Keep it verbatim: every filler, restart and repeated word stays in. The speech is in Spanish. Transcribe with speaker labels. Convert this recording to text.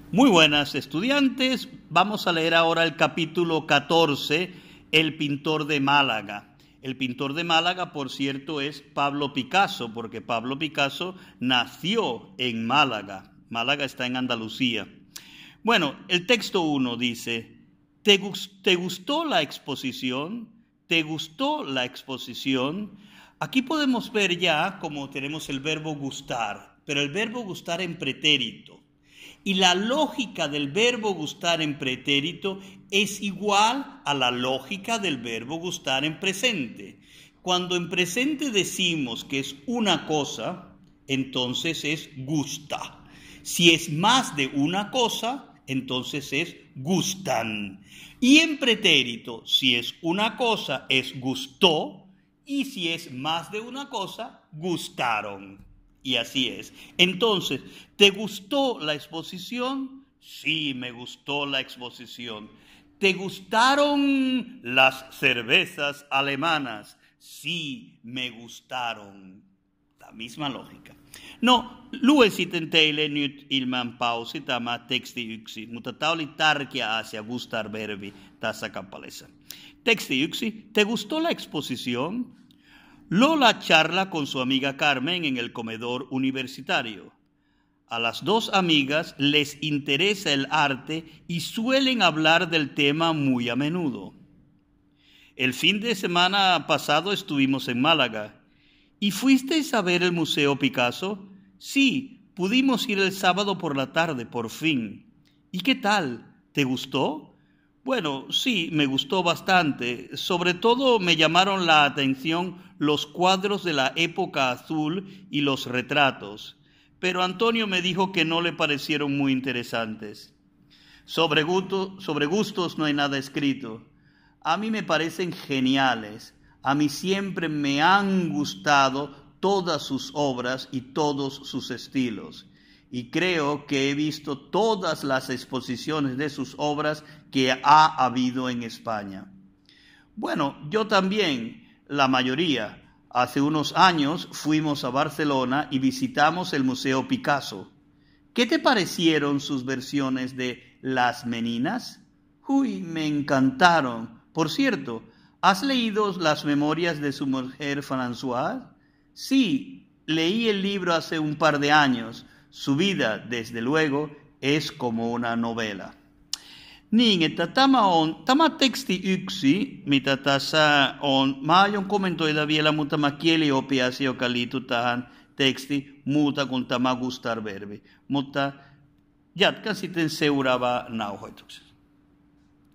Speaker 1: Muy buenas, estudiantes. Vamos a leer ahora el capítulo catorce, El pintor de Málaga. El pintor de Málaga, por cierto, es Pablo Picasso, porque Pablo Picasso nació en Málaga. Málaga está en Andalucía. Bueno, el texto uno dice, ¿te, gust- ¿te gustó la exposición? ¿Te gustó la exposición? Aquí podemos ver ya como tenemos el verbo gustar, pero el verbo gustar en pretérito. Y la lógica del verbo gustar en pretérito es igual a la lógica del verbo gustar en presente. Cuando en presente decimos que es una cosa, entonces es gusta. Si es más de una cosa, entonces es gustan. Y en pretérito, si es una cosa, es gustó, y si es más de una cosa, gustaron. Y así es. Entonces, ¿te gustó la exposición? Sí, me gustó la exposición. ¿Te gustaron las cervezas alemanas? Sí, me gustaron. La misma lógica. No, lue sitten teille nyt ilman pausi tämä teksti yksi, mutta tämä oli tärkeä asia gustar verbi tässä kappaleessa. Teksti yksi, ¿te gustó la exposición? Lola charla con su amiga Carmen en el comedor universitario. A las dos amigas les interesa el arte y suelen hablar del tema muy a menudo. El fin de semana pasado estuvimos en Málaga. ¿Y fuisteis a ver el Museo Picasso? Sí, pudimos ir el sábado por la tarde, por fin. ¿Y qué tal? ¿Te gustó? Bueno, sí, me gustó bastante. Sobre todo me llamaron la atención los cuadros de la época azul y los retratos. Pero Antonio me dijo que no le parecieron muy interesantes. Sobre, gusto, sobre gustos no hay nada escrito. A mí me parecen geniales. A mí siempre me han gustado todas sus obras y todos sus estilos. Y creo que he visto todas las exposiciones de sus obras que ha habido en España. Bueno, yo también, la mayoría. Hace unos años fuimos a Barcelona y visitamos el Museo Picasso. ¿Qué te parecieron sus versiones de Las Meninas? Uy, me encantaron. Por cierto, ¿has leído las memorias de su mujer Françoise? Sí, leí el libro hace un par de años. Su vida, desde luego, es como una novela. Niin, että tämä on, tämä teksti yksi, mitä tässä on, mä aion kommentoida vielä muutama kieliopiasia, joka liittyy tähän teksti muuta kuin tämä gustar-verbi, mutta jatkan sitten seuraavaa nauhoituksessa.